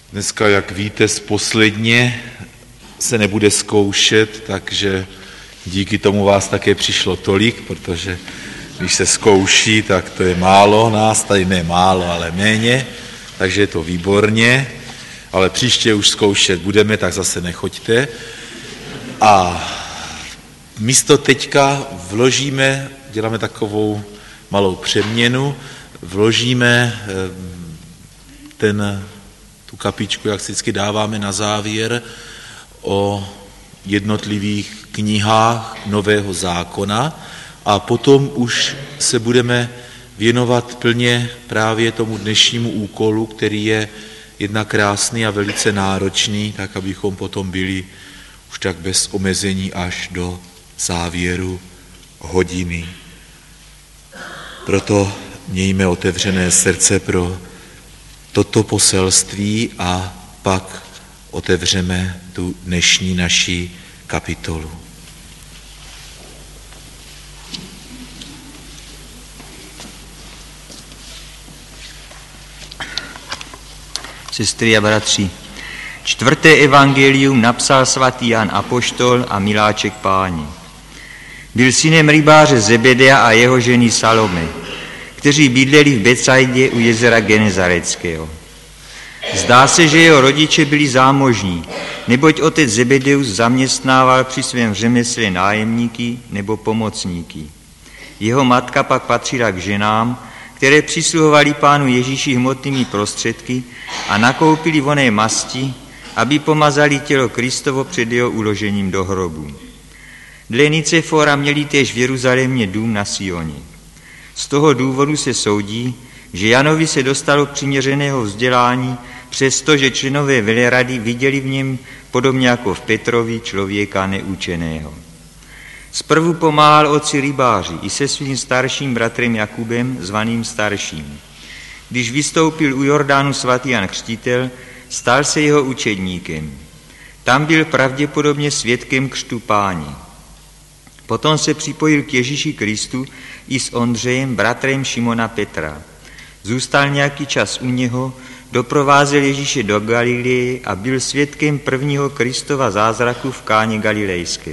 Dneska, jak víte, posledně se nebude zkoušet, takže díky tomu vás také přišlo tolik, protože když se zkouší, tak to je málo nás, tady ne málo, ale méně, takže je to výborně, ale příště už zkoušet budeme, tak zase nechoďte. A místo teďka vložíme, děláme takovou malou přeměnu, vložíme tu kapičku, jak si vždycky dáváme na závěr, o jednotlivých knihách Nového zákona a potom už se budeme věnovat plně právě tomu dnešnímu úkolu, který je jednak krásný a velice náročný, tak abychom potom byli už tak bez omezení až do závěru hodiny. Proto mějme otevřené srdce pro toto poselství a pak otevřeme tu dnešní naši kapitolu. Sestry a bratři, 4. evangelium napsal svatý Jan apoštol a miláček Páni. Byl synem rybáře Zebedea a jeho ženy Salome, kteří bydleli v Betsaidě u jezera Genezareckého. Zdá se, že jeho rodiče byli zámožní, neboť otec Zebedeus zaměstnával při svém řemesle nájemníky nebo pomocníky. Jeho matka pak patřila k ženám, které přisluhovaly Pánu Ježíši hmotnými prostředky a nakoupili vonné masti, aby pomazali tělo Kristovo před jeho uložením do hrobu. Dle Nicefora měli též v Jeruzalémě dům na Sioně. Z toho důvodu se soudí, že Janovi se dostalo přiměřeného vzdělání, přestože členové velerady viděli v něm, podobně jako v Petrovi, člověka neučeného. Zprvu pomáhal otci rybáři i se svým starším bratrem Jakubem, zvaným starším. Když vystoupil u Jordánu svatý Jan Křtitel, stal se jeho učedníkem. Tam byl pravděpodobně svědkem křtu Páně. Potom se připojil k Ježíši Kristu i s Ondřejem, bratrem Šimona Petra. Zůstal nějaký čas u něho, doprovázel Ježíše do Galileje a byl svědkem prvního Kristova zázraku v Káně Galilejské.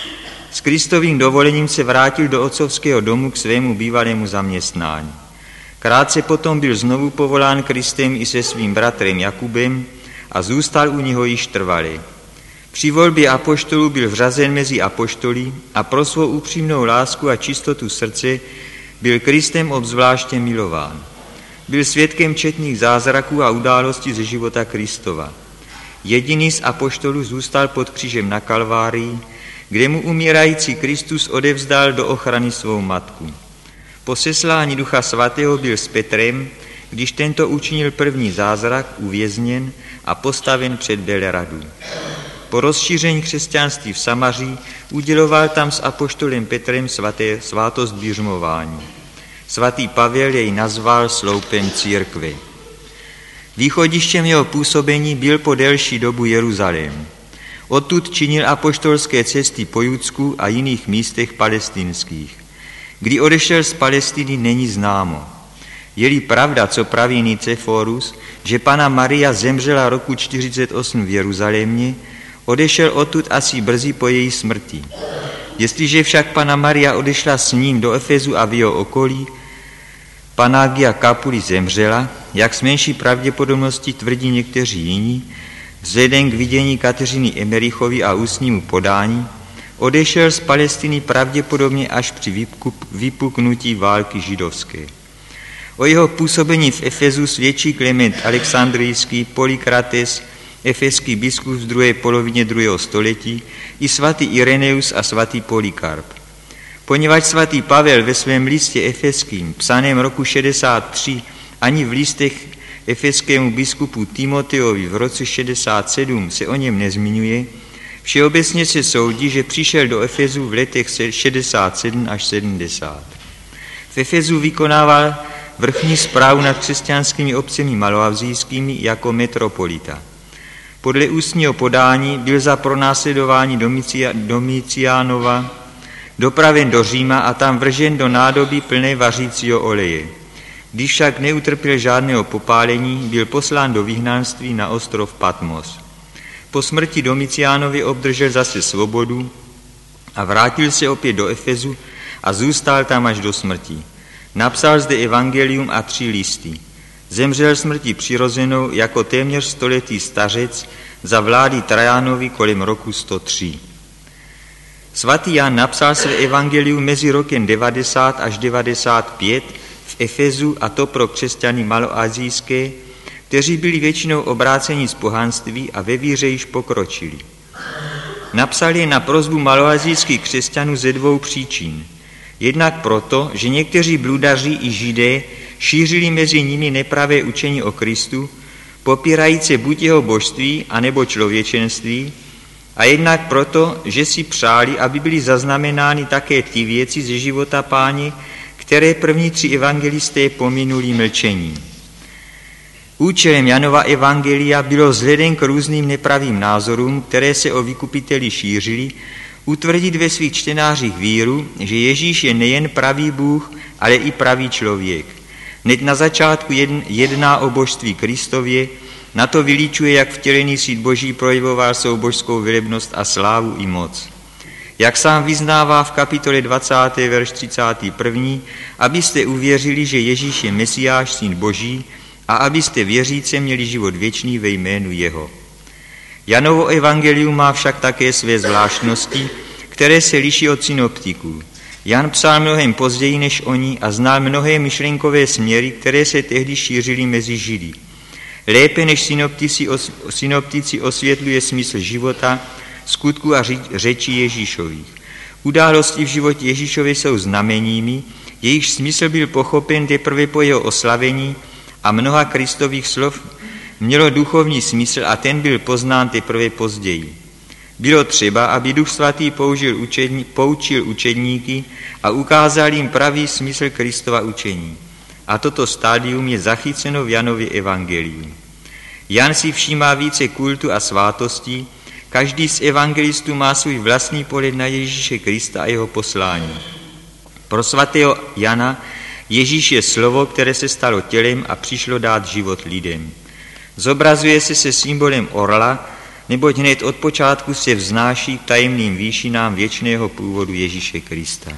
S Kristovým dovolením se vrátil do otcovského domu k svému bývalému zaměstnání. Krátce potom byl znovu povolán Kristem i se svým bratrem Jakubem a zůstal u něho již trvale. Při volbě apoštolů byl vřazen mezi apoštoly a pro svou upřímnou lásku a čistotu srdce byl Kristem obzvláště milován. Byl svědkem četných zázraků a událostí ze života Kristova. Jediný z apoštolů zůstal pod křížem na Kalvárii, kde mu umírající Kristus odevzdal do ochrany svou matku. Po seslání Ducha Svatého byl s Petrem, když tento učinil první zázrak, uvězněn a postaven před veleradu. Po rozšíření křesťanství v Samaří uděloval tam s apoštolem Petrem svátost běžmování. Svatý Pavel jej nazval sloupem církve. Východištěm jeho působení byl po delší dobu Jeruzalém. Odtud činil apoštolské cesty po Judsku a jiných místech palestinských. Kdy odešel z Palestiny, není známo. Je-li pravda, co praví Niceforus, že Panna Maria zemřela roku 48 v Jeruzalémě, odešel odtud asi brzy po její smrti. Jestliže však Panna Maria odešla s ním do Efezu a v jeho okolí, Panagia Capuli zemřela, jak s menší pravděpodobností tvrdí někteří jiní, vzhledem k vidění Kateřiny Emerichovi a ústnímu podání, odešel z Palestiny pravděpodobně až při vypuknutí války židovské. O jeho působení v Efezu svědčí Klement Alexandrijský, Polykrates, efeský biskup v druhé polovině 2. století, i svatý Ireneus a svatý Polykarp. Poněvadž svatý Pavel ve svém listě efeským, psaném roku 63, ani v listech efeskému biskupu Timoteovi v roce 67 se o něm nezmiňuje, všeobecně se soudí, že přišel do Efezu v letech 67 až 70. V Efezu vykonával vrchní správu nad křesťanskými obcemi maloavzijskými jako metropolita. Podle ústního podání byl za pronásledování Domiciánova dopraven do Říma a tam vržen do nádoby plné vařícího oleje. Když však neutrpěl žádného popálení, byl poslán do vyhnanství na ostrov Patmos. Po smrti Domiciánovi obdržel zase svobodu a vrátil se opět do Efezu a zůstal tam až do smrti. Napsal zde evangelium a 3 listy. Zemřel smrti přirozenou jako téměř stoletý stařec za vlády Trajanovi kolem roku 103. Svatý Jan napsal své evangelium mezi rokem 90 až 95 v Efezu, a to pro křesťany maloasijské, kteří byli většinou obráceni z pohanství a ve víře již pokročili. Napsal je na prosbu maloasijských křesťanů ze 2 příčin. Jednak proto, že někteří bludaři i židé šířili mezi nimi nepravé učení o Kristu, popírající buď jeho božství, anebo člověčenství, a jednak proto, že si přáli, aby byly zaznamenány také ty věci ze života Páně, které první 3 evangelisté pominuli mlčením. Účelem Janova evangelia bylo vzhledem k různým nepravým názorům, které se o vykupiteli šířily, utvrdit ve svých čtenářích víru, že Ježíš je nejen pravý Bůh, ale i pravý člověk. Hned na začátku jedná o božství Kristově, na to vylíčuje, jak vtělený Syn Boží projevoval svou božskou velebnost a slávu i moc. Jak sám vyznává v kapitole 20. verš 31. abyste uvěřili, že Ježíš je Mesiáš, Syn Boží, a abyste věříce měli život věčný ve jménu jeho. Janovo evangelium má však také své zvláštnosti, které se liší od synoptiků. Jan psal mnohem později než oni a znal mnohé myšlenkové směry, které se tehdy šířily mezi Židy. Lépe než synoptici osvětluje smysl života, skutku a řečí Ježíšových. Události v životě Ježíšově jsou znameními, jejichž smysl byl pochopen teprve po jeho oslavení, a mnoha Kristových slov mělo duchovní smysl a ten byl poznán teprve později. Bylo třeba, aby Duch Svatý poučil učedníky a ukázal jim pravý smysl Kristova učení. A toto stádium je zachyceno v Janově evangeliu. Jan si všímá více kultu a svátostí, každý z evangelistů má svůj vlastní pohled na Ježíše Krista a jeho poslání. Pro svatého Jana Ježíš je slovo, které se stalo tělem a přišlo dát život lidem. Zobrazuje se symbolem orla, neboť hned od počátku se vznáší k tajemným výšinám věčného původu Ježíše Krista.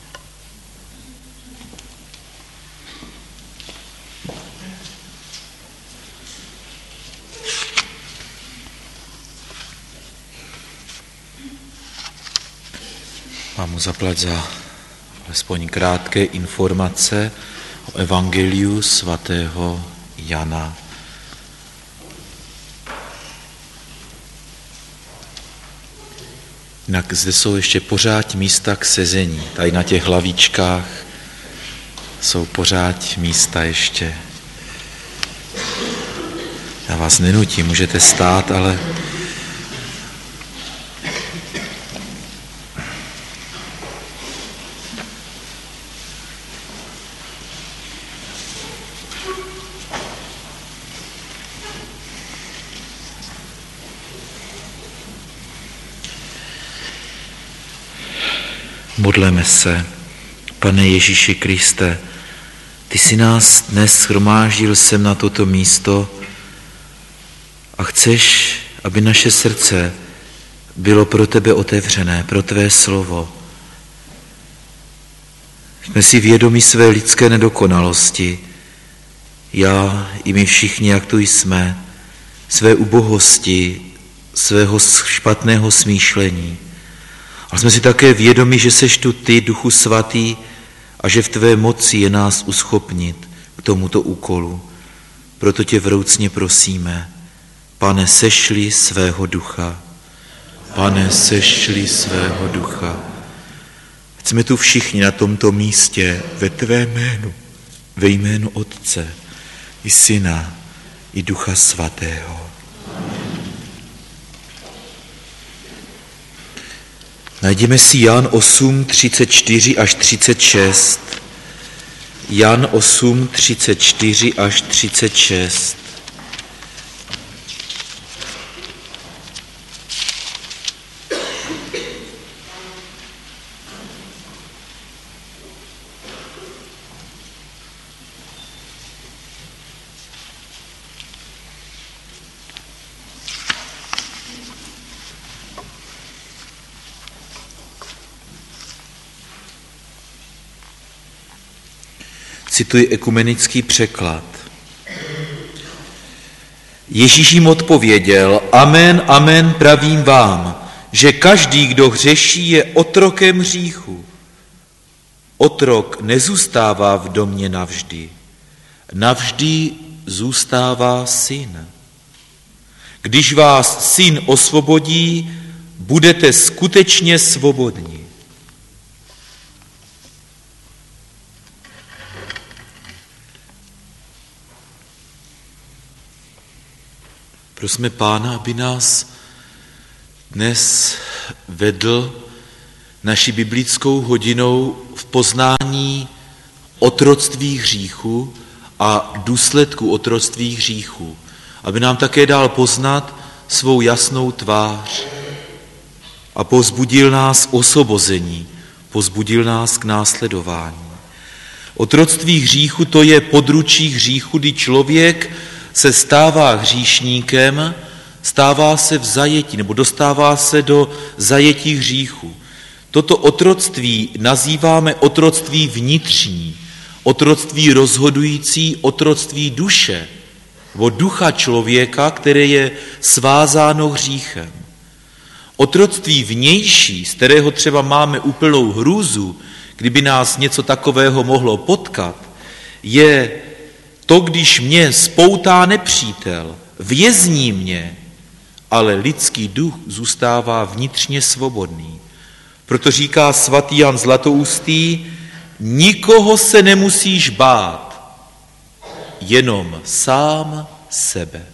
Mám mu zaplať za alespoň krátké informace o evangeliu svatého Jana. Jinak zde jsou ještě pořád místa k sezení. Tady na těch hlavičkách jsou pořád místa ještě. Já vás nenutím, můžete stát, ale modleme se. Pane Ježíši Kriste, ty jsi nás dnes shromáždil sem na toto místo a chceš, aby naše srdce bylo pro tebe otevřené, pro tvé slovo. Jsme si vědomi své lidské nedokonalosti, já i my všichni, jak tu jsme, své ubohosti, svého špatného smýšlení. Ale jsme si také vědomi, že seš tu ty, Duchu Svatý, a že v tvé moci je nás uschopnit k tomuto úkolu. Proto tě vroucně prosíme, Pane, sešli svého ducha. Pane, sešli svého ducha. Jsme tu všichni na tomto místě ve tvé jménu, ve jménu Otce i Syna i Ducha Svatého. Najdeme si Jan 8, 34 až 36. Jan 8, 34 až 36. Cituji ekumenický překlad. Ježíš jim odpověděl: Amen, amen, pravím vám, že každý, kdo hřeší, je otrokem hříchu. Otrok nezůstává v domě navždy. Navždy zůstává syn. Když vás syn osvobodí, budete skutečně svobodní. Prosme Pána, aby nás dnes vedl naší biblickou hodinou v poznání otroctví hříchu a důsledku otroctví hříchu. Aby nám také dal poznat svou jasnou tvář a povzbudil nás k osvobození, povzbudil nás k následování. Otroctví hříchu, to je područí hříchu, kdy člověk se stává hříšníkem, stává se v zajetí, nebo dostává se do zajetí hříchu. Toto otroctví nazýváme otroctví vnitřní, otroctví rozhodující, otroctví duše, nebo ducha člověka, které je svázáno hříchem. Otroctví vnější, z kterého třeba máme úplnou hrůzu, kdyby nás něco takového mohlo potkat, je to, když mě spoutá nepřítel, vězní mě, ale lidský duch zůstává vnitřně svobodný. Proto říká svatý Jan Zlatoustý: nikoho se nemusíš bát, jenom sám sebe.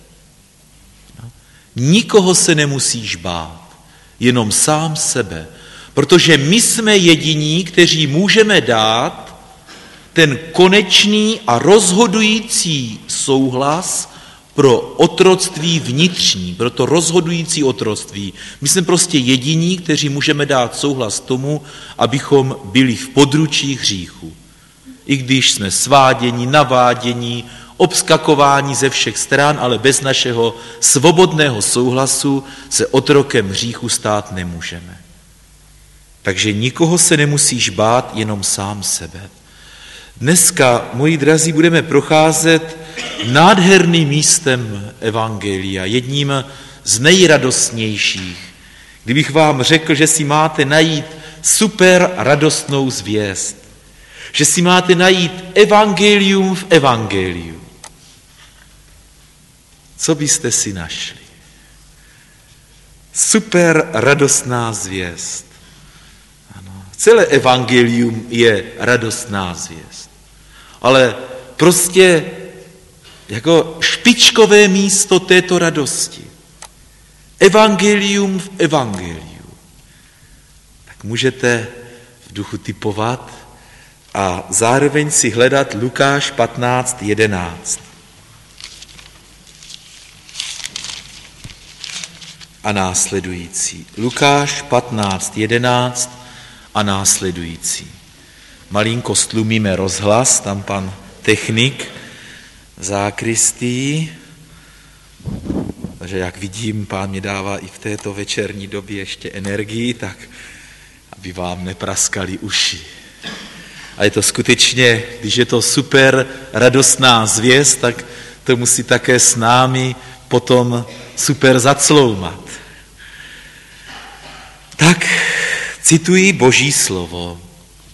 Nikoho se nemusíš bát, jenom sám sebe, protože my jsme jediní, kteří můžeme dát ten konečný a rozhodující souhlas pro otroctví vnitřní, pro to rozhodující otroctví. My jsme prostě jediní, kteří můžeme dát souhlas tomu, abychom byli v područí hříchu. I když jsme sváděni, naváděni, obskakováni ze všech stran, ale bez našeho svobodného souhlasu se otrokem hříchu stát nemůžeme. Takže nikoho se nemusíš bát, jenom sám sebe. Dneska, moji drazí, budeme procházet nádherným místem evangelia, jedním z nejradostnějších. Kdybych vám řekl, že si máte najít super radostnou zvěst, že si máte najít evangelium v evangeliu, co byste si našli? Super radostná zvěst. Ano, celé evangelium je radostná zvěst. Ale prostě jako špičkové místo této radosti. Evangelium v evangeliu. Tak můžete v duchu tipovat a zároveň si hledat Lukáš 15:11. A následující. Lukáš 15:11 a následující. Malinko stlumíme rozhlas, tam pan technik v zákristii, takže jak vidím, pán mě dává i v této večerní době ještě energii, tak aby vám nepraskali uši. A je to skutečně, když je to super radostná zvěst, tak to musí také s námi potom super zacloumat. Tak cituji Boží slovo.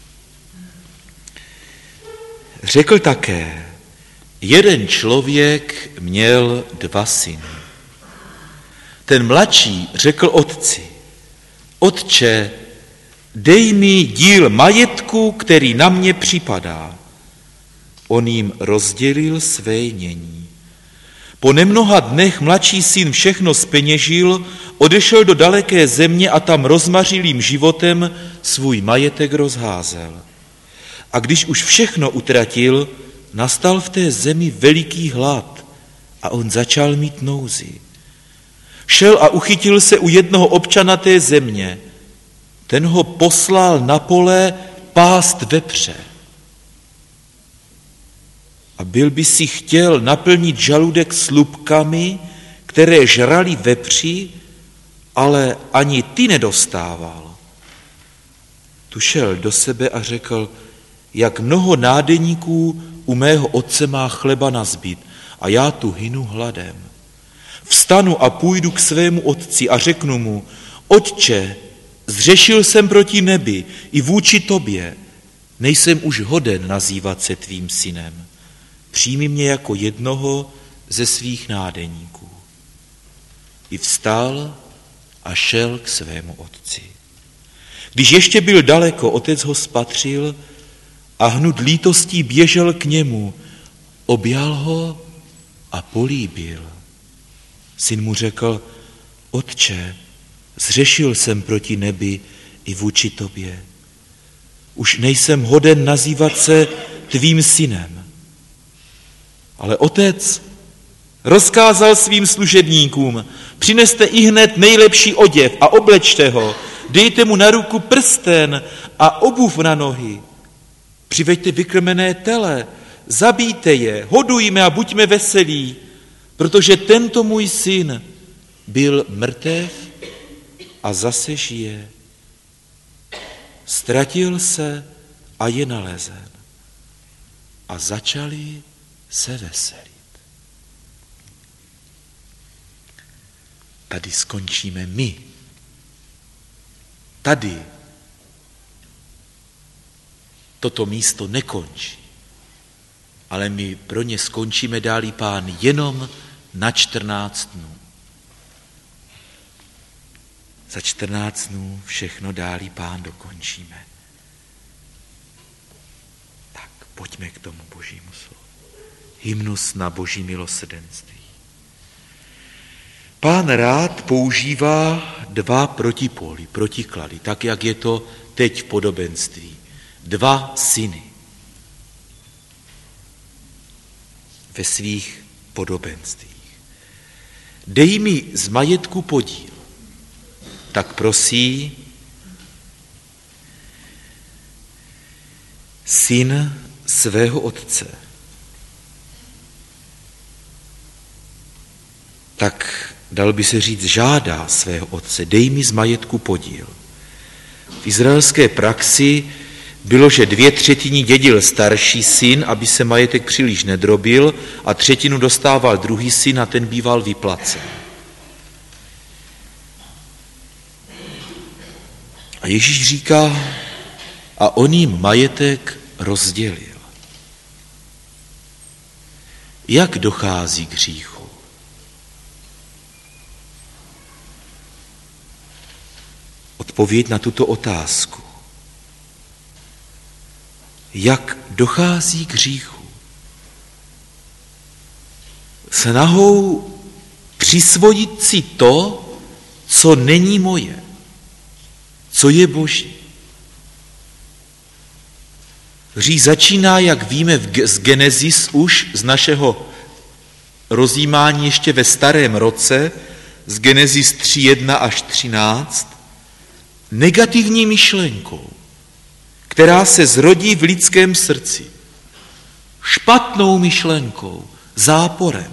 Řekl také: jeden člověk měl 2 syny. Ten mladší řekl otci: otče, dej mi díl majetku, který na mě připadá. On jim rozdělil své jmění. Po nemnoha dnech mladší syn všechno zpeněžil, odešel do daleké země a tam rozmařilým životem svůj majetek rozházel. A když už všechno utratil, nastal v té zemi veliký hlad a on začal mít nouzi. Šel a uchytil se u jednoho občana té země. Ten ho poslal na pole pást vepře. A byl by si chtěl naplnit žaludek slupkami, které žrali vepři, ale ani ty nedostával. Tu šel do sebe a řekl: jak mnoho nádeníků u mého otce má chleba nazbyt a já tu hynu hladem. Vstanu a půjdu k svému otci a řeknu mu, Otče, zřešil jsem proti nebi i vůči tobě, nejsem už hoden nazývat se tvým synem. Přijmi mě jako jednoho ze svých nádeníků. I vstal a šel k svému otci. Když ještě byl daleko, otec ho spatřil a hnut lítostí běžel k němu, objal ho a políbil. Syn mu řekl, Otče, zřešil jsem proti nebi i vůči tobě. Už nejsem hoden nazývat se tvým synem. Ale otec rozkázal svým služebníkům, přineste ihned nejlepší oděv a oblečte ho, dejte mu na ruku prsten a obuv na nohy. Přiveďte vykrmené tele, zabijte je, hodujme a buďme veselí, protože tento můj syn byl mrtev a zase žije. Ztratil se a je nalezen. A začali se veselit. Tady skončíme my. Tady toto místo nekončí, ale my pro ně skončíme, dálí Pán, jenom na 14 dnů. Za 14 dnů všechno dálí Pán dokončíme. Tak pojďme k tomu Božímu slovu. Hymnus na Boží milosrdenství. Pán rád používá dva protipóly, protiklady, tak jak je to teď v podobenství. Dva syny ve svých podobenstvích. Dej mi z majetku podíl, tak prosí syn svého otce. Tak dal by se říct, žádá svého otce, dej mi z majetku podíl. V izraelské praxi bylo, že 2/3 dědil starší syn, aby se majetek příliš nedrobil, a 1/3 dostával druhý syn a ten býval vyplacen. A Ježíš říká, a on jim majetek rozdělil. Jak dochází k hříchu? Odpověď na tuto otázku. Jak dochází k hříchu? Snahou přisvojit si to, co není moje, co je Boží. Hřích začíná, jak víme z Genesis, už z našeho rozjímání ještě ve starém roce, z Genesis 3:1 až 13, negativní myšlenkou, která se zrodí v lidském srdci. Špatnou myšlenkou, záporem.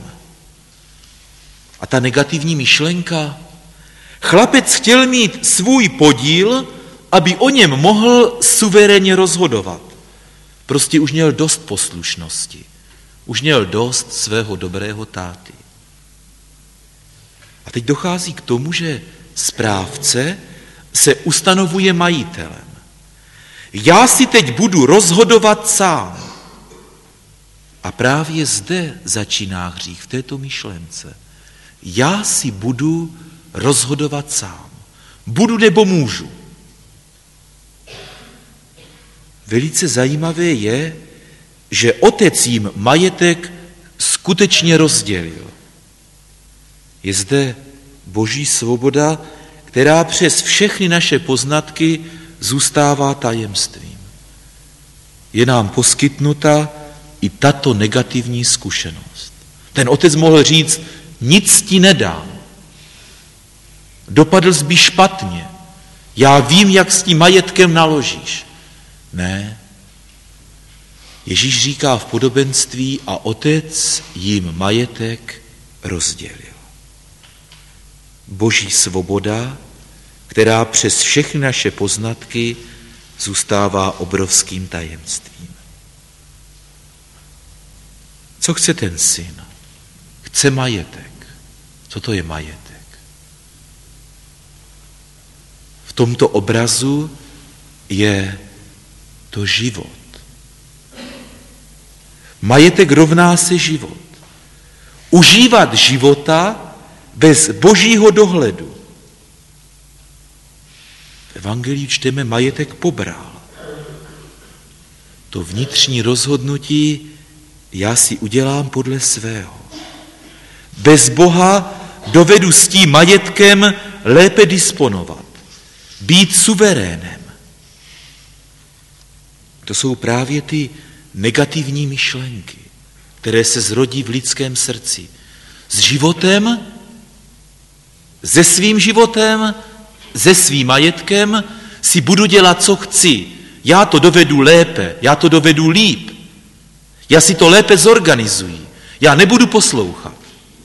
A ta negativní myšlenka, chlapec chtěl mít svůj podíl, aby o něm mohl suverénně rozhodovat. Prostě už měl dost poslušnosti. Už měl dost svého dobrého táty. A teď dochází k tomu, že správce se ustanovuje majitelem. Já si teď budu rozhodovat sám. A právě zde začíná hřích, v této myšlence. Já si budu rozhodovat sám. Budu nebo můžu. Velice zajímavé je, že otec jim majetek skutečně rozdělil. Je zde Boží svoboda, která přes všechny naše poznatky zůstává tajemstvím. Je nám poskytnuta i tato negativní zkušenost. Ten otec mohl říct, nic ti nedám. Dopadl jsi by špatně. Já vím, jak s tím majetkem naložíš. Ne. Ježíš říká v podobenství, a otec jim majetek rozdělil. Boží svoboda, která přes všechny naše poznatky zůstává obrovským tajemstvím. Co chce ten syn? Chce majetek. Co to je majetek? V tomto obrazu je to život. Majetek rovná se život. Užívat života bez božího dohledu. V evangeliu čteme, majetek pobral. To vnitřní rozhodnutí já si udělám podle svého. Bez Boha dovedu s tím majetkem lépe disponovat. Být suverénem. To jsou právě ty negativní myšlenky, které se zrodí v lidském srdci. S životem, se svým životem, se svým majetkem si budu dělat, co chci. Já to dovedu lépe, já to dovedu líp. Já si to lépe zorganizuji. Já nebudu poslouchat.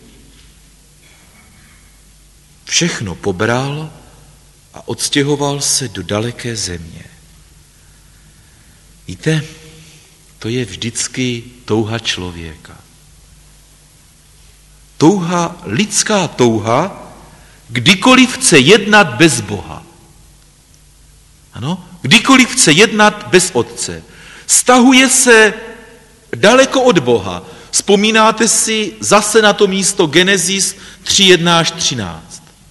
Všechno pobral a odstěhoval se do daleké země. Víte, to je vždycky touha člověka. Lidská touha, kdykoliv chce jednat bez Boha. Ano, kdykoliv chce jednat bez Otce. Stahuje se daleko od Boha. Vzpomínáte si zase na to místo Genesis 3:1-13.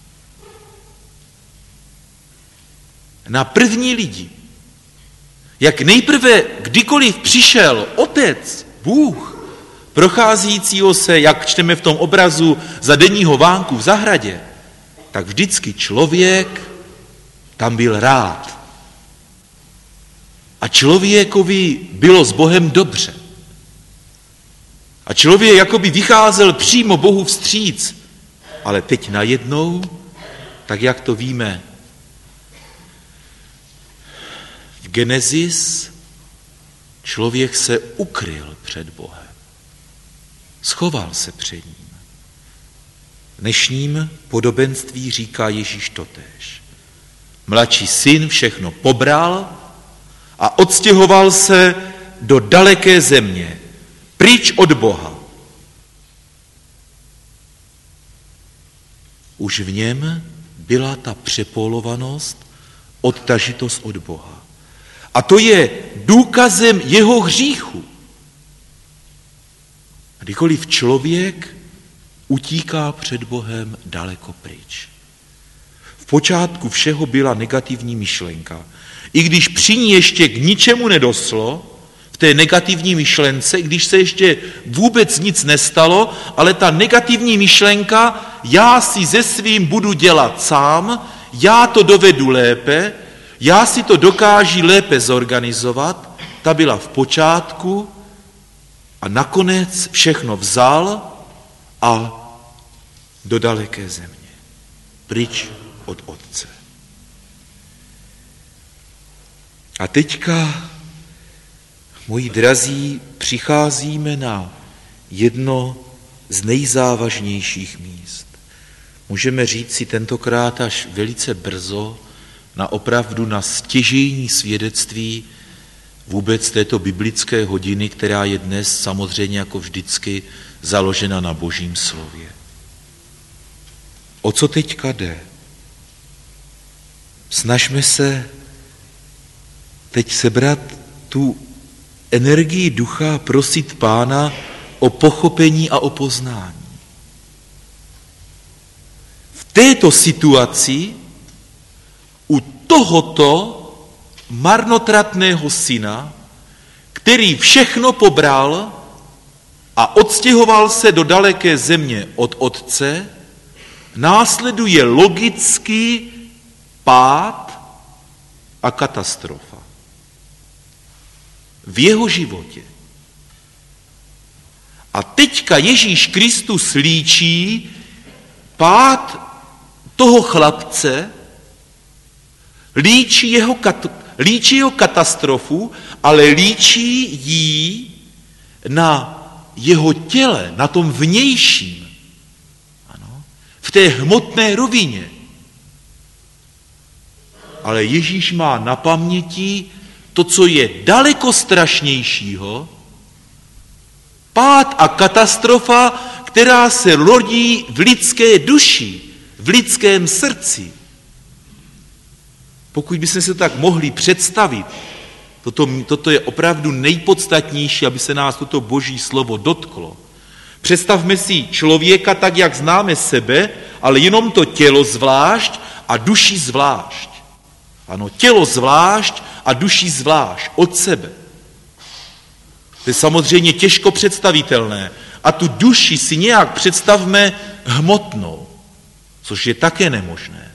Na první lidi. Jak nejprve, kdykoliv přišel Otec, Bůh, procházícího se, jak čteme v tom obrazu, za denního vánku v zahradě, tak vždycky člověk tam byl rád. A člověkovi bylo s Bohem dobře. A člověk jakoby vycházel přímo Bohu vstříc. Ale teď najednou, tak jak to víme v Genesis, člověk se ukryl před Bohem. Schoval se před ním. V dnešním podobenství říká Ježíš totéž. Mladší syn všechno pobral a odstěhoval se do daleké země, pryč od Boha. Už v něm byla ta přepolovanost, odtažitost od Boha. A to je důkazem jeho hříchu. Kdykoliv člověk utíká před Bohem daleko pryč. V počátku všeho byla negativní myšlenka. I když při ní ještě k ničemu nedoslo, v té negativní myšlence, i když se ještě vůbec nic nestalo, ale ta negativní myšlenka, já si ze svým budu dělat sám, já to dovedu lépe, já si to dokážu lépe zorganizovat, ta byla v počátku a nakonec všechno vzal a do daleké země, pryč od Otce. A teďka, moji drazí, přicházíme na jedno z nejzávažnějších míst. Můžeme říct si tentokrát až velice brzo, opravdu na stěžejní svědectví vůbec této biblické hodiny, která je dnes samozřejmě jako vždycky založena na Božím slově. O co teďka jde? Snažme se teď sebrat tu energii ducha a prosit Pána o pochopení a o poznání. V této situaci u tohoto marnotratného syna, který všechno pobral a odstěhoval se do daleké země od Otce, následuje logický pád a katastrofa v jeho životě. A teďka Ježíš Kristus líčí pád toho chlapce, líčí jeho katastrofu, ale líčí ji na jeho těle, na tom vnějším, ano, v té hmotné rovině. Ale Ježíš má na paměti to, co je daleko strašnějšího, Pád a katastrofa, která se rodí v lidské duši, v lidském srdci. Pokud bychom se tak mohli představit, toto je opravdu nejpodstatnější, aby se nás toto boží slovo dotklo. Představme si člověka tak, jak známe sebe, ale jenom to tělo zvlášť a duši zvlášť. Ano, tělo zvlášť a duši zvlášť od sebe. To je samozřejmě těžko představitelné. A tu duši si nějak představme hmotnou, což je také nemožné.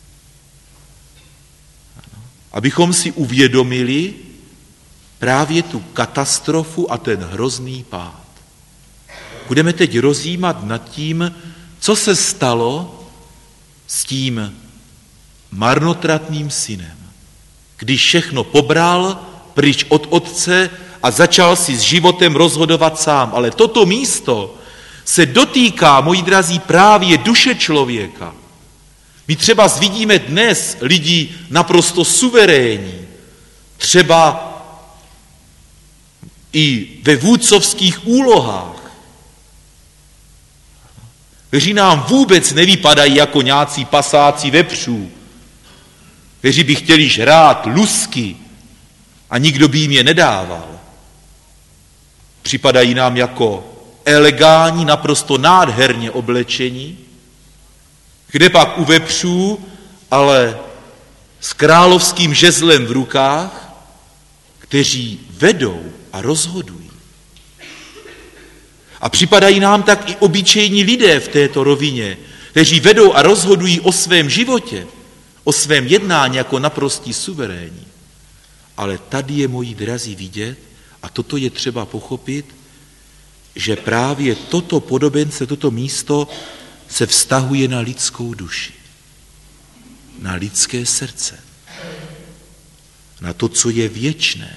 Ano. Abychom si uvědomili právě tu katastrofu a ten hrozný pád. Budeme teď rozjímat nad tím, co se stalo s tím marnotratným synem, když všechno pobral pryč od otce a začal si s životem rozhodovat sám. Ale toto místo se dotýká, moji drazí, právě duše člověka. My třeba vidíme dnes lidi naprosto suverénní, třeba i ve vůdcovských úlohách, kteří nám vůbec nevypadají jako nějací pasáci vepřů, kteří by chtěli žrát lusky a nikdo by jim je nedával. Připadají nám jako elegánní, naprosto nádherně oblečení, kde pak u vepřů, ale s královským žezlem v rukách, kteří vedou a rozhodují. A připadají nám tak i obyčejní lidé v této rovině, kteří vedou a rozhodují o svém životě, o svém jednání jako naprostí suverénní. Ale tady je, moji drazí, vidět, a toto je třeba pochopit, že právě toto podobence, toto místo se vztahuje na lidskou duši, na lidské srdce, na to, co je věčné.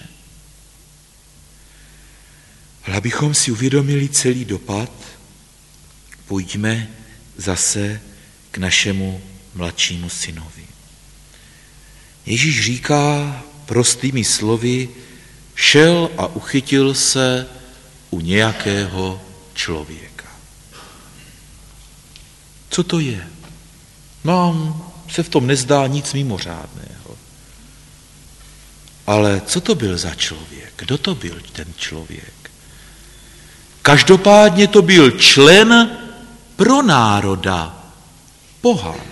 Ale abychom si uvědomili celý dopad, pojďme zase k našemu mladšímu synovi. Ježíš říká prostými slovy, šel a uchytil se u nějakého člověka. Co to je? Nám se v tom nezdá nic mimořádného. Ale co to byl za člověk? Kdo to byl ten člověk? Každopádně to byl člen pronároda, pohan.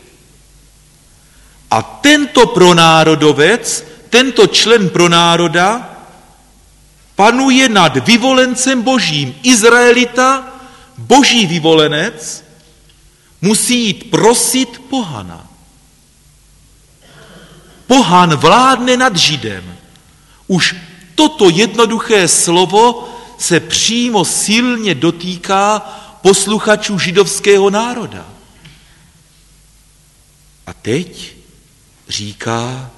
A tento pronárodovec, tento člen pronároda panuje nad vyvolencem božím. Izraelita, boží vyvolenec, musí jít prosit pohana. Pohan vládne nad Židem. Už toto jednoduché slovo se přímo silně dotýká posluchačů židovského národa. A teď říká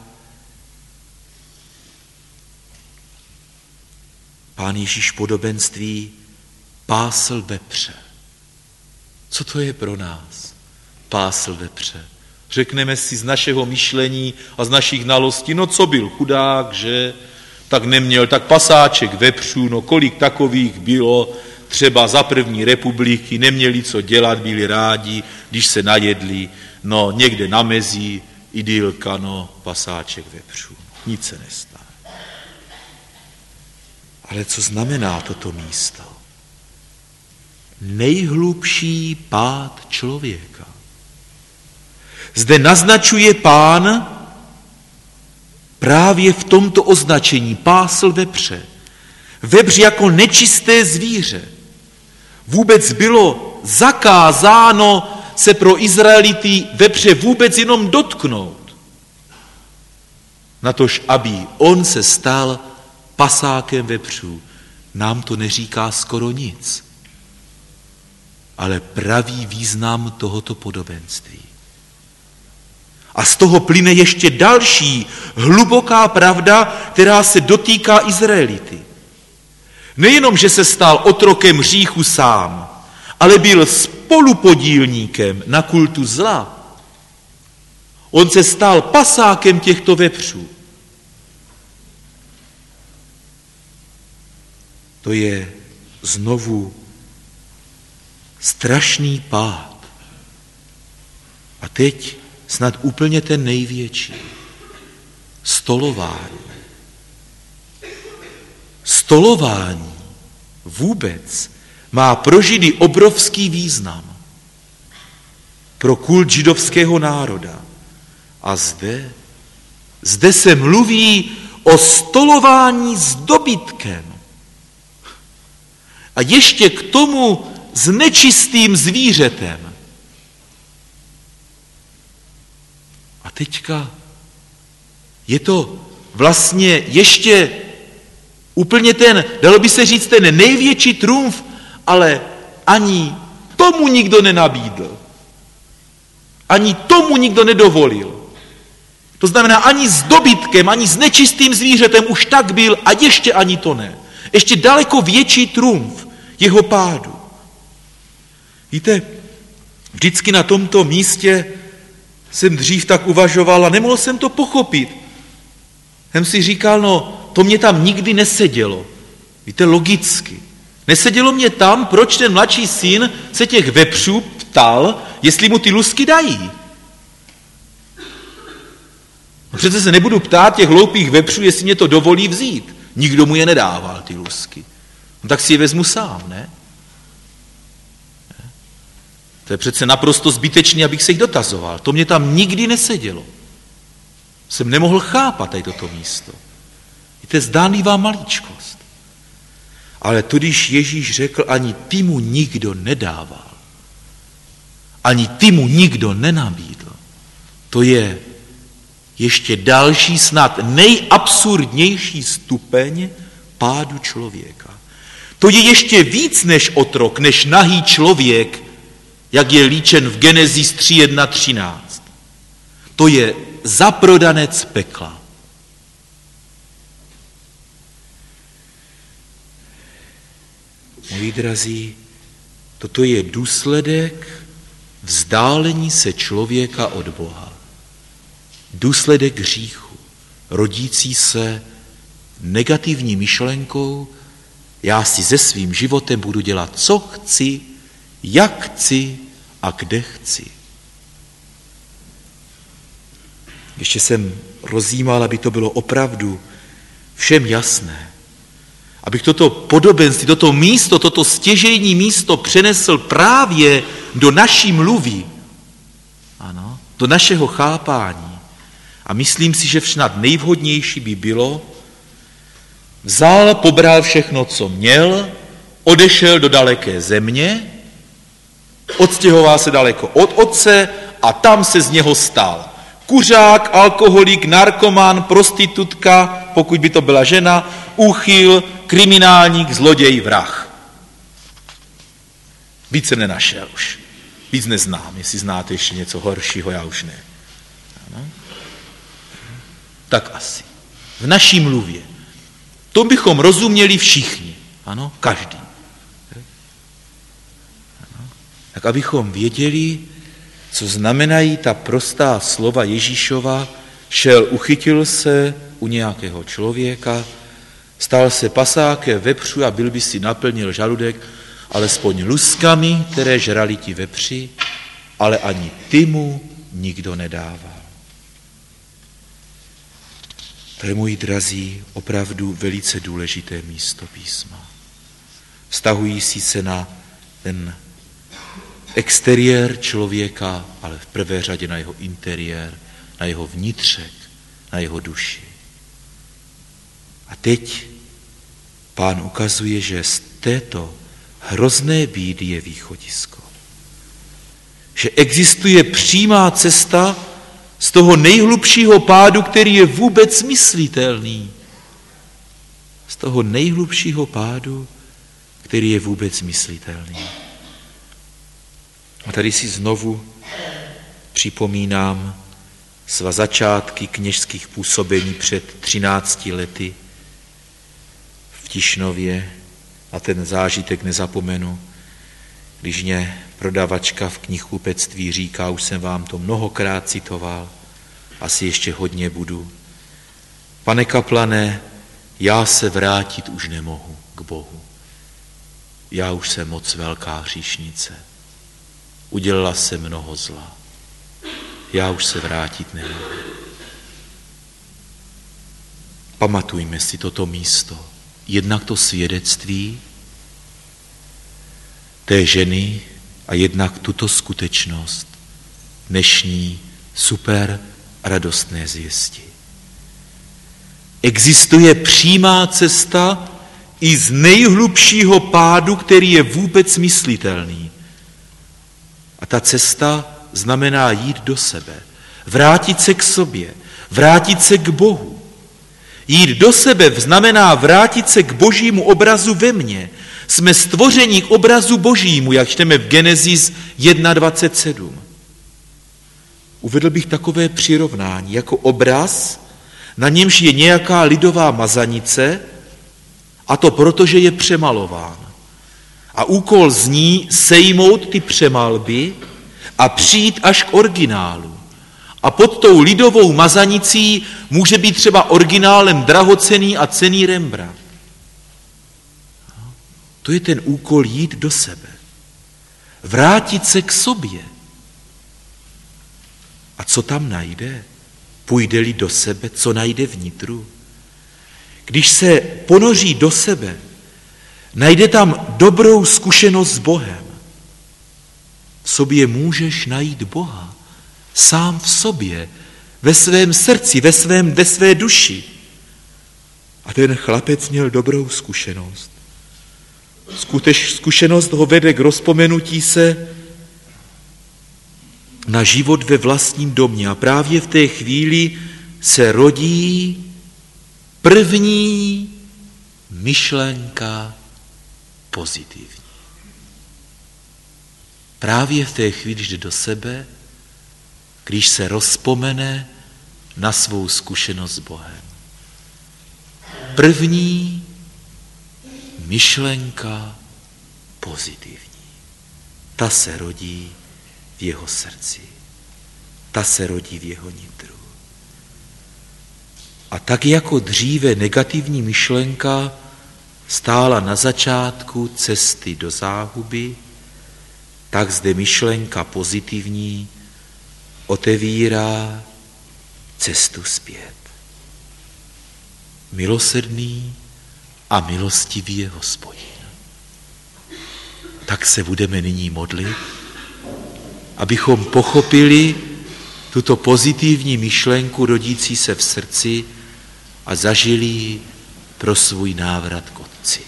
Pán Ježíš podobenství, pásl vepře. Co to je pro nás? Pásl vepře. Řekneme si z našeho myšlení a z našich znalostí, no co byl chudák, že tak neměl, tak pasáček vepřů, no kolik takových bylo třeba za první republiky, neměli co dělat, byli rádi, když se najedli, no někde na mezi, idylka, no pasáček vepřů, nic se nestane. Ale co znamená toto místo? Nejhlubší pád člověka. Zde naznačuje Pán právě v tomto označení pásl vepře. Vepř jako nečisté zvíře. Vůbec bylo zakázáno se pro Izraelity vepře vůbec jenom dotknout. Natož, aby on se stal pasákem vepřů. Nám to neříká skoro nic. Ale pravý význam tohoto podobenství. A z toho plyne ještě další hluboká pravda, která se dotýká Izraelity. Nejenom, že se stal otrokem hříchu sám, ale byl spolupodílníkem na kultu zla. On se stal pasákem těchto vepřů. To je znovu strašný pád. A teď snad úplně ten největší. Stolování. Stolování vůbec má pro Židy obrovský význam. Pro kult židovského národa. A zde se mluví o stolování s dobytkem. A ještě k tomu s nečistým zvířetem. A teďka je to vlastně ještě úplně ten, dalo by se říct, ten největší trumf, ale ani tomu nikdo nenabídl. Ani tomu nikdo nedovolil. To znamená, ani s dobytkem, ani s nečistým zvířetem už tak byl a ještě ani to ne. Ještě daleko větší trumf jeho pádu. Víte, vždycky na tomto místě jsem dřív tak uvažoval a nemohl jsem to pochopit. Jsem si říkal, no, to mě tam nikdy nesedělo. Víte, logicky. Nesedělo mě tam, proč ten mladší syn se těch vepřů ptal, jestli mu ty lusky dají. No přece se nebudu ptát těch hloupých vepřů, jestli mě to dovolí vzít. Nikdo mu je nedával, ty lusky. No tak si je vezmu sám, ne? To je přece naprosto zbytečný, abych se jich dotazoval. To mě tam nikdy nesedělo. Jsem nemohl chápat tady toto místo. Víte, zdánlivá maličkost. Ale to, když Ježíš řekl, ani ty mu nikdo nedával, ani ty mu nikdo nenabídl, to je ještě další, snad nejabsurdnější stupeň pádu člověka. To je ještě víc než otrok, než nahý člověk, jak je líčen v Genesis 3:1-13. To je zaprodanec pekla. Moji drazí, toto je důsledek vzdálení se člověka od Boha. Důsledek hříchu, rodící se negativní myšlenkou, já si se svým životem budu dělat, co chci, jak chci a kde chci. Ještě jsem rozjímal, aby to bylo opravdu všem jasné. Abych toto podobenství, toto místo, toto stěžejní místo přenesl právě do naší mluvy. Ano, do našeho chápání. A myslím si, že snad nejvhodnější by bylo, vzal, pobral všechno, co měl, odešel do daleké země, odstěhoval se daleko od otce a tam se z něho stal kuřák, alkoholik, narkoman, prostitutka, pokud by to byla žena, úchyl, kriminálník, zloděj, vrah. Víc jsem nenašel už. Víc neznám. Jestli znáte ještě něco horšího, já už ne. Ano? Tak asi. V naší mluvě. To bychom rozuměli všichni. Ano? Každý. Ano? Tak abychom věděli, co znamenají ta prostá slova Ježíšova, šel, uchytil se u nějakého člověka, stal se pasákem vepřů a byl by si naplnil žaludek alespoň luskami, které žrali ti vepři, ale ani ty mu nikdo nedával. To je, moji drazí, opravdu velice důležité místo písma. Vztahující se na ten exteriér člověka, ale v prvé řadě na jeho interiér, na jeho vnitřek, na jeho duši. A teď Pán ukazuje, že z této hrozné bídy je východisko. Že existuje přímá cesta z toho nejhlubšího pádu, který je vůbec myslitelný. Z toho nejhlubšího pádu, který je vůbec myslitelný. A tady si znovu připomínám svá začátky kněžských působení před 13 lety v Tišnově a ten zážitek nezapomenu, když mě prodavačka v knihkupectví říká, už jsem vám to mnohokrát citoval, asi ještě hodně budu. Pane kaplane, já se vrátit už nemohu k Bohu. já už jsem moc velká hříšnice. Udělala jsem mnoho zla. Já už se vrátit nemohu. Pamatujme si toto místo. Jednak to svědectví té ženy a jednak tuto skutečnost dnešní super radostné zvěsti. Existuje přímá cesta i z nejhlubšího pádu, který je vůbec myslitelný. A ta cesta znamená jít do sebe, vrátit se k sobě, vrátit se k Bohu. Jít do sebe znamená vrátit se k Božímu obrazu ve mně. Jsme stvoření k obrazu Božímu, jak čteme v Genesis 1.27. Uvedl bych takové přirovnání jako obraz, na němž je nějaká lidová mazanice, a to proto, že je přemalován. A úkol zní sejmout ty přemalby a přijít až k originálu. A pod tou lidovou mazanicí může být třeba originálem drahocenný a cenný Rembrandt. To je ten úkol jít do sebe. Vrátit se k sobě. A co tam najde? Půjde-li do sebe, co najde vnitru? Když se ponoří do sebe, najde tam dobrou zkušenost s Bohem. V sobě můžeš najít Boha. Sám v sobě, ve svém srdci, ve své duši. A ten chlapec měl dobrou zkušenost. Zkušenost ho vede k rozpomenutí se na život ve vlastním domě. A právě v té chvíli se rodí první myšlenka pozitivní. Právě v té chvíli, když jde do sebe, když se rozpomene na svou zkušenost s Bohem. První myšlenka pozitivní. Ta se rodí v jeho srdci. Ta se rodí v jeho nitru. A tak jako dříve negativní myšlenka stála na začátku cesty do záhuby, tak zde myšlenka pozitivní otevírá cestu zpět. Milosrdný a milostivý je Hospodin. Tak se budeme nyní modlit, abychom pochopili tuto pozitivní myšlenku rodící se v srdci a zažili ji pro svůj návrat k Otci.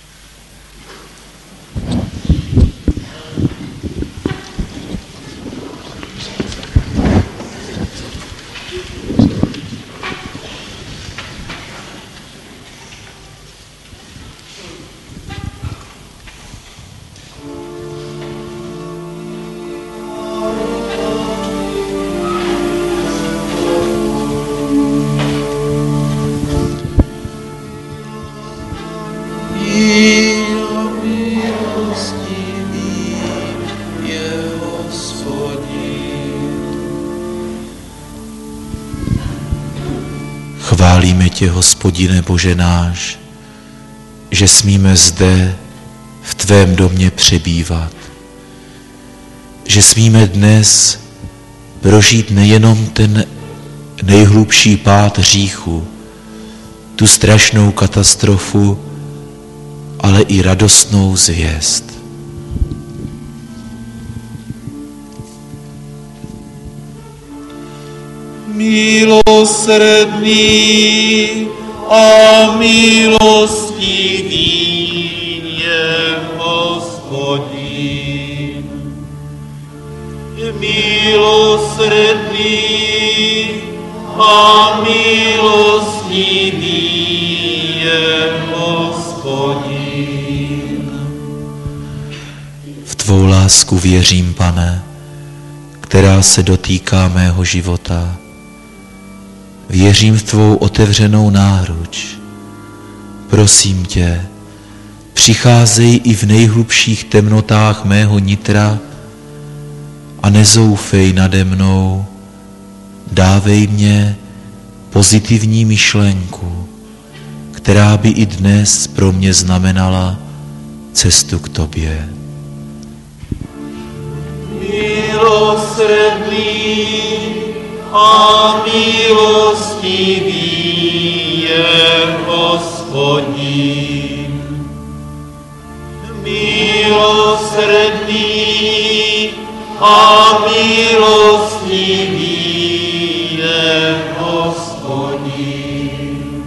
Chválíme tě, Hospodine Bože náš, že smíme zde v tvém domě přebývat, že smíme dnes prožít nejenom ten nejhlubší pád hříchu, tu strašnou katastrofu, ale i radostnou zvěst. Milosrdný a milostivý je Hospodin. Milosrdný a milostivý je Hospodin. V tvou lásku věřím, Pane, která se dotýká mého života. Věřím v tvou otevřenou náruč. Prosím tě, přicházej i v nejhlubších temnotách mého nitra a nezoufej nade mnou. Dávej mě pozitivní myšlenku, která by i dnes pro mě znamenala cestu k tobě. Milosrdný a milostivý je Hospodin. Milosrdný a milostivý je Hospodin.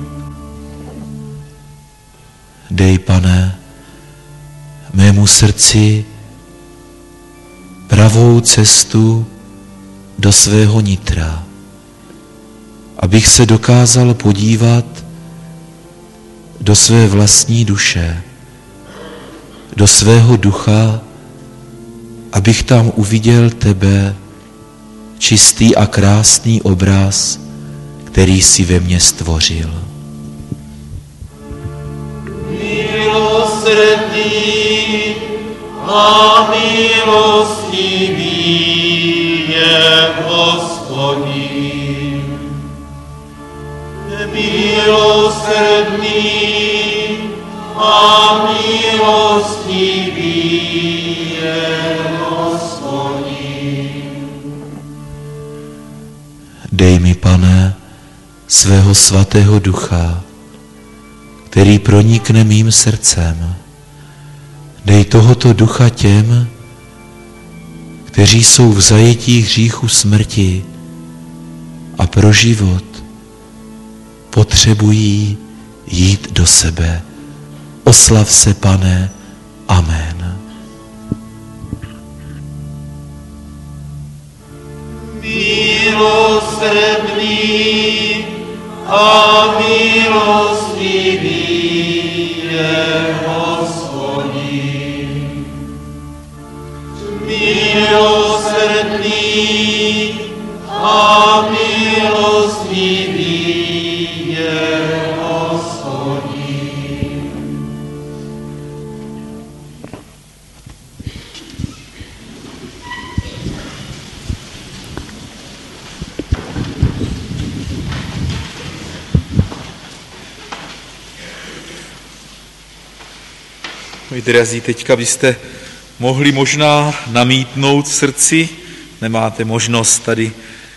Dej, Pane, mému srdci pravou cestu do svého nitra, abych se dokázal podívat do své vlastní duše, do svého ducha, abych tam uviděl tebe, čistý a krásný obraz, který jsi ve mně stvořil. Milosrdný a milostivý je Hospodin. Milosrdný a milostivý je Hospodin. Dej mi, Pane, svého svatého ducha, který pronikne mým srdcem. Dej tohoto ducha těm, kteří jsou v zajetí hříchu smrti a pro život potřebují jít do sebe. Oslav se, Pane. Amen. Milosrdný a milostivý je Hospodin. Milosrdný a milostivý je Hospodin. Vy, drazí, teďka byste mohli možná namítnout v srdci, nemáte možnost tady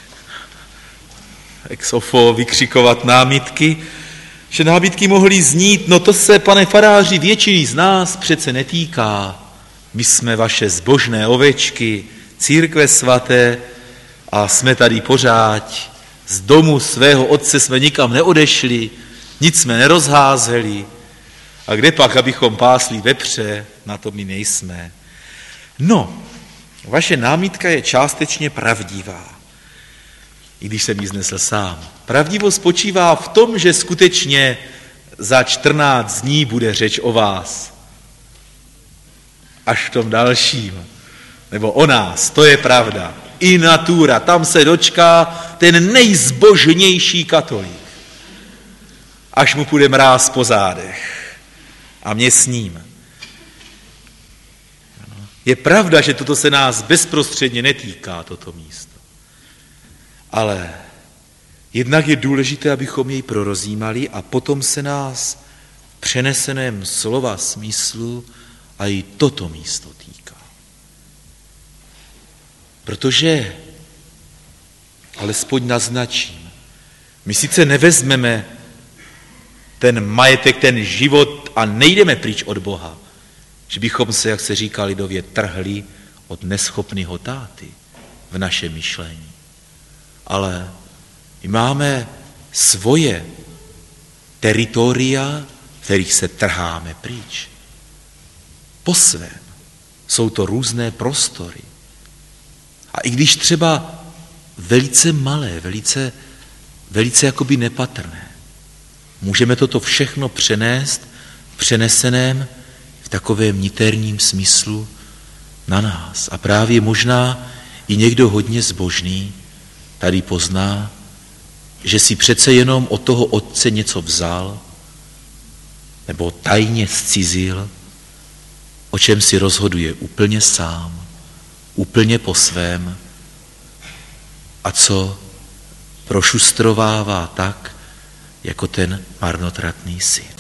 ex ofo vykřikovat námitky, že námitky mohly znít, no to se, pane faráři, většiny z nás přece netýká. My jsme vaše zbožné ovečky, církve svaté a jsme tady pořád. Z domu svého otce jsme nikam neodešli, nic jsme nerozházeli. A kde pak, abychom pásli vepře, na to my nejsme. No, vaše námitka je částečně pravdivá, i když jsem ji znesl sám. Pravdivost spočívá v tom, že skutečně za 14 dní bude řeč o vás. Až v tom dalším. Nebo o nás, to je pravda. I natura, tam se dočká ten nejzbožnější katolík. Až mu půjde mráz po zádech. A mě s ním. Je pravda, že toto se nás bezprostředně netýká, toto místo. Ale jednak je důležité, abychom jej prorozímali a potom se nás v přeneseném slova smyslu a i toto místo týká. Protože, alespoň naznačím, my sice nevezmeme ten majetek, ten život a nejdeme pryč od Boha, že bychom se, jak se říká lidově, trhli od neschopného táty v našem myšlení. Ale my máme svoje teritoria, v kterých se trháme pryč. Po svém. Jsou to různé prostory. A i když třeba velice malé, velice jakoby nepatrné, můžeme toto všechno přenést v přeneseném, v takovém niterním smyslu na nás. A právě možná i někdo hodně zbožný tady pozná, že si přece jenom od toho otce něco vzal nebo tajně zcizil, o čem si rozhoduje úplně sám, úplně po svém a co prošustrovává tak, jako ten marnotratný syn.